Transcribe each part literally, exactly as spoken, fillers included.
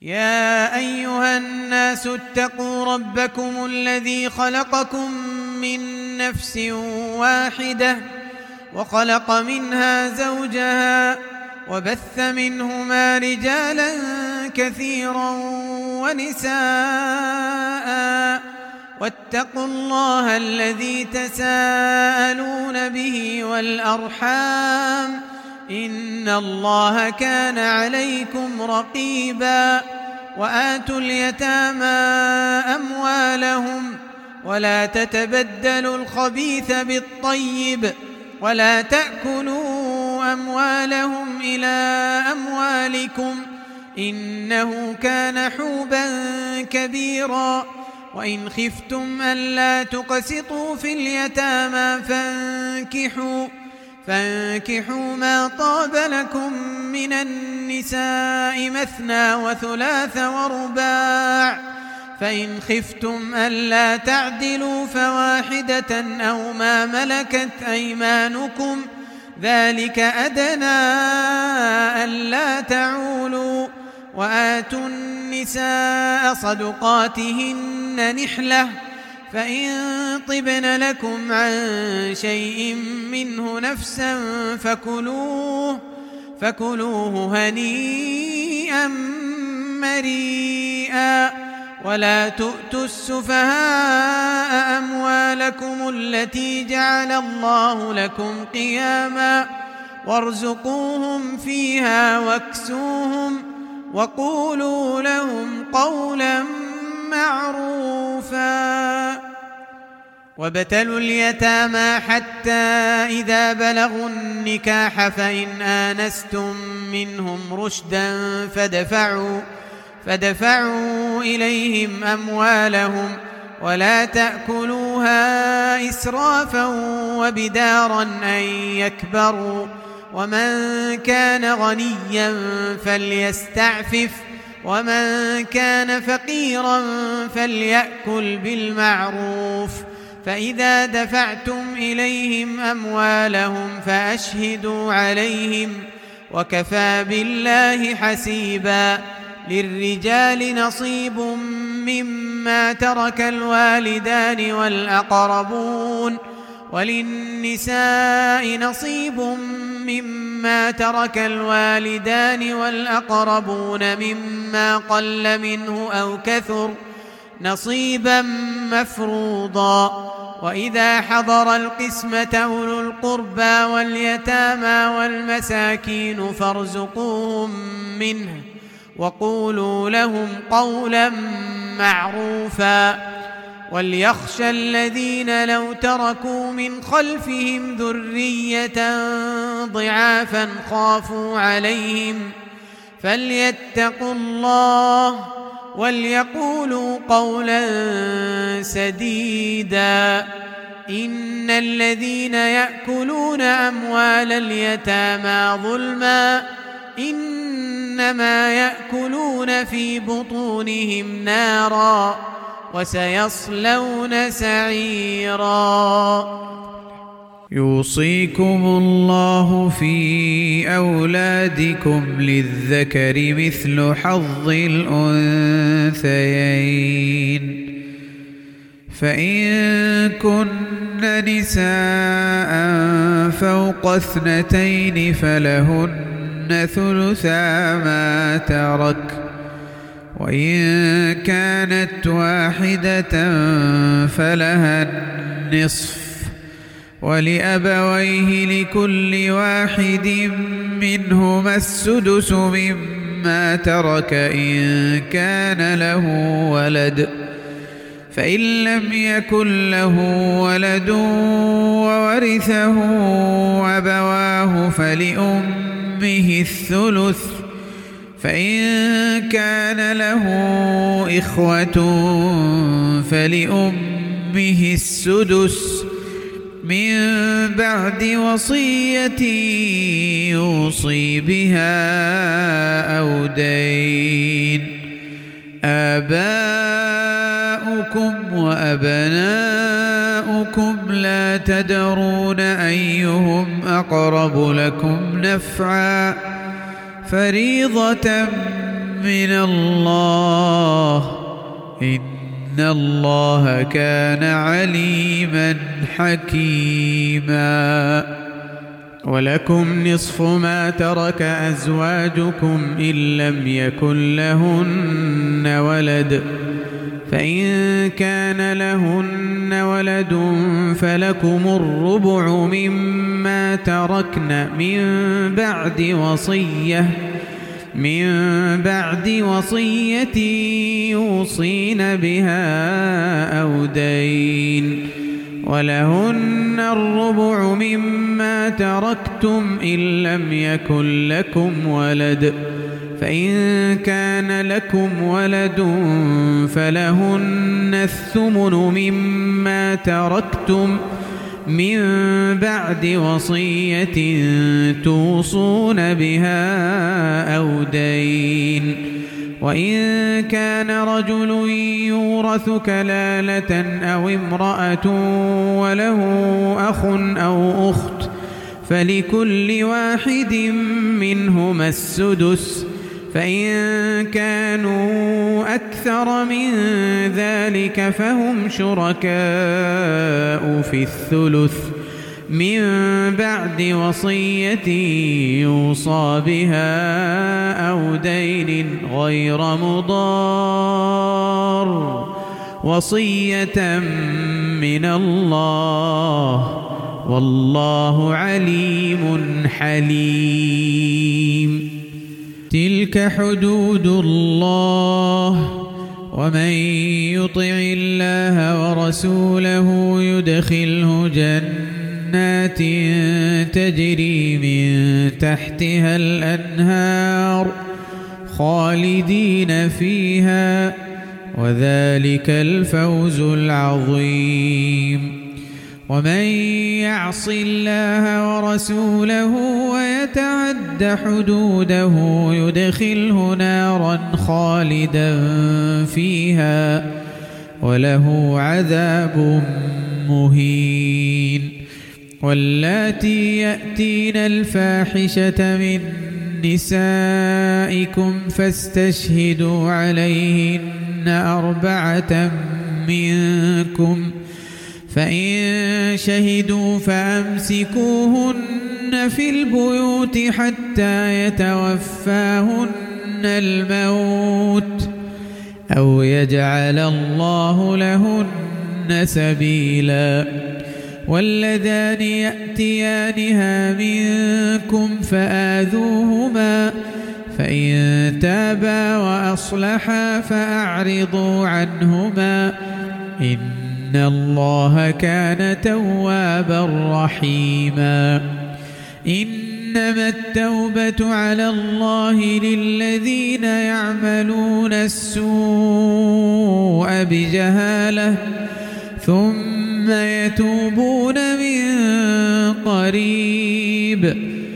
يا أيها الناس اتقوا ربكم الذي خلقكم من نفس واحدة وخلق منها زوجها وبث منهما رجالا كثيرا ونساء واتقوا الله الذي تساءلون به والأرحام إن الله كان عليكم رقيبا وآتوا اليتامى أموالهم ولا تتبدلوا الخبيث بالطيب ولا تأكلوا أموالهم إلى أموالكم إنه كان حوبا كبيرا وإن خفتم ألا تقسطوا في اليتامى فانكحوا فانكحوا ما طاب لكم من النساء مثنى وثلاث ورباع فإن خفتم ألا تعدلوا فواحدة أو ما ملكت أيمانكم ذلك أدنى ألا تعولوا وآتوا النساء صدقاتهن نحلة فإن طبن لكم عن شيء منه نفسا فكلوه فكلوه هنيئا مريئا ولا تؤتوا السفهاء أموالكم التي جعل الله لكم قياما وارزقوهم فيها واكسوهم وقولوا لهم قولا معروفا وابتلوا اليتامى حتى إذا بلغوا النكاح فإن آنستم منهم رشدا فدفعوا فدفعوا إليهم أموالهم ولا تأكلوها إسرافا وبدارا أن يكبروا ومن كان غنيا فليستعفف ومن كان فقيرا فليأكل بالمعروف فإذا دفعتم إليهم أموالهم فأشهدوا عليهم وكفى بالله حسيبا للرجال نصيب مما ترك الوالدان والأقربون وللنساء نصيب مما ترك الوالدان والأقربون مما قل منه أو كثر نصيبا مفروضا وإذا حضر القسمة أولو القربى واليتامى والمساكين فارزقوهم منه وقولوا لهم قولا معروفا وليخشى الذين لو تركوا من خلفهم ذرية ضعافا خافوا عليهم فليتقوا الله وليقولوا قولا سديدا إن الذين يأكلون أموال اليتامى ظلما إنما يأكلون في بطونهم نارا وسيصلون سعيرا يوصيكم الله في أولادكم للذكر مثل حظ الأنثيين فإن كن نساء فوق اثنتين فلهن ثلثا ما ترك وإن كانت واحدة فلها النصف ولأبويه لكل واحد منهما السدس مما ترك إن كان له ولد فإن لم يكن له ولد وورثه أبواه فلأمه الثلث فإن كان له إخوة فلأمه السدس من بعد وصية يوصي بها أو دين آباؤكم وأبناؤكم لا تدرون أيهم أقرب لكم نفعا فريضة من الله إن الله كان عليما حكيما. ولكم نصف ما ترك أزواجكم إن لم يكن لهن ولد، فإن كان لهن ولد فلكم الربع مما تركن من بعد وصية من بعد وصية يوصين بها أو دين، ولهن الربع مما تركتم إن لم يكن لكم ولد، فإن كان لكم ولد فلهن الثمن مما تركتم من بعد وصية توصون بها أو دين، وإن كان رجل يورث كلالة أو امرأة وله أخ أو أخت فلكل واحد منهما السدس، فإن كانوا أكثر من ذلك فهم شركاء في الثلث من بعد وصية يوصى بها أو دين غير مضار، وصية من الله والله عليم حليم. تلك حدود الله، ومن يطع الله ورسوله يدخله جنات تجري من تحتها الأنهار خالدين فيها، وذلك الفوز العظيم. ومن يعص الله ورسوله ويتعد حدوده يدخله نارا خالدا فيها وله عذاب مهين. واللاتي يأتين الفاحشة من نسائكم فاستشهدوا عليهن أربعة منكم، فإن شهدوا فأمسكوهن في البيوت حتى يتوفاهن الموت أو يجعل الله لهن سبيلا. واللذان يأتيانها منكم فآذوهما، فإن تابا وأصلحا فأعرضوا عنهما إن الله كان توابا رحيما. إنما التوبة على الله للذين يعملون السوء بجهالة ثم يتوبون من قريب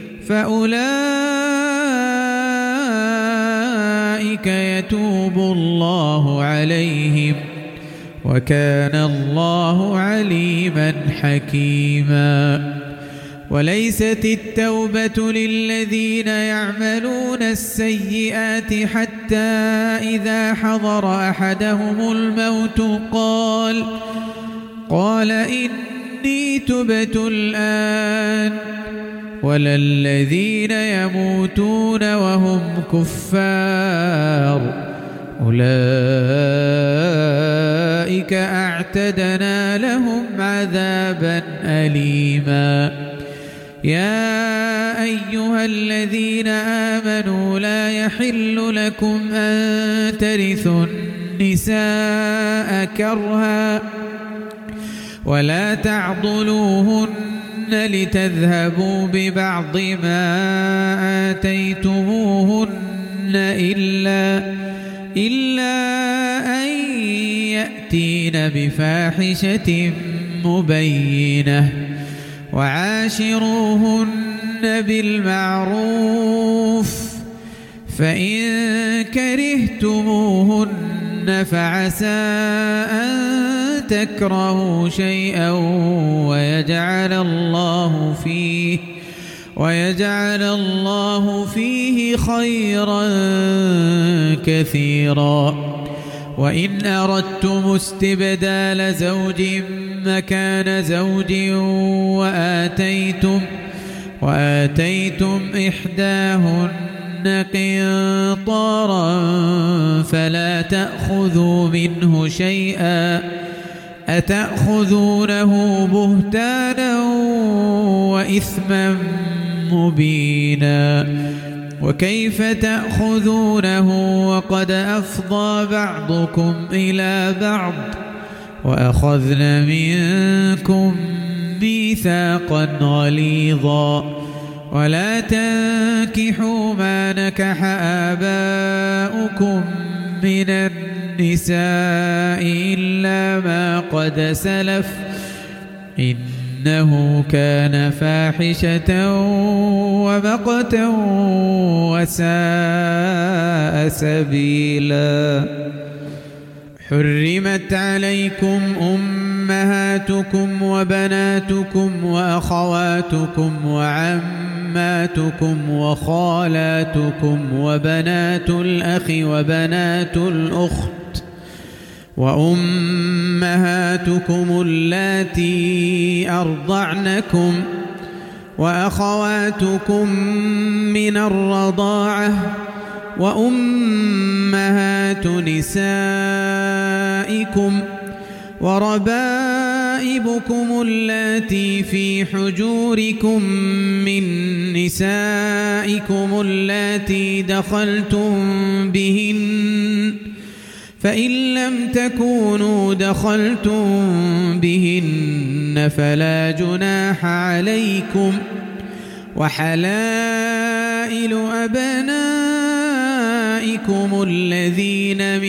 فأولئك يتوب الله عليهم وكان الله عليما حكيما. وليست التوبة للذين يعملون السيئات حتى إذا حضر أحدهم الموت قال قال إني تبت الآن، ولا الذين يموتون وهم كفار أولئك أعتدنا لهم عذابا أليما. يا أيها الذين آمنوا لا يحل لكم أن ترثوا النساء كرها ولا تعضلوهن لتذهبوا ببعض ما آتيتموهن إلا إلا أن يأتين بفاحشة مبينة وعاشروهن بالمعروف، فإن كرهتموهن فعسى أن تكرهوا شيئا ويجعل الله فيه ويجعل الله فيه خيرا كثيرا. وإن أردتم استبدال زوج مكان زوج وآتيتم وآتيتم إحداهن قنطارا فلا تأخذوا منه شيئا أتأخذونه بهتانا وإثما مبينا. وكيف تأخذونه وقد أفضى بعضكم إلى بعض وأخذن منكم ميثاقا غليظا. ولا تنكحوا ما نكح آباؤكم من النساء إلا ما قد سلف إنه كان فاحشة ومقتا وساء سبيلا. حرمت عليكم أمهاتكم وبناتكم وأخواتكم وعماتكم وخالاتكم وبنات الأخ وبنات الأخت وأمهاتكم اللاتي أرضعنكم وأخواتكم من الرضاعة وأمهات نسائكم وربائبكم اللاتي في حجوركم من نسائكم اللاتي دخلتم بهن فإن لم تكونوا دخلتم بهن فلا جناح عليكم. وحلائل أبنائكم الذين من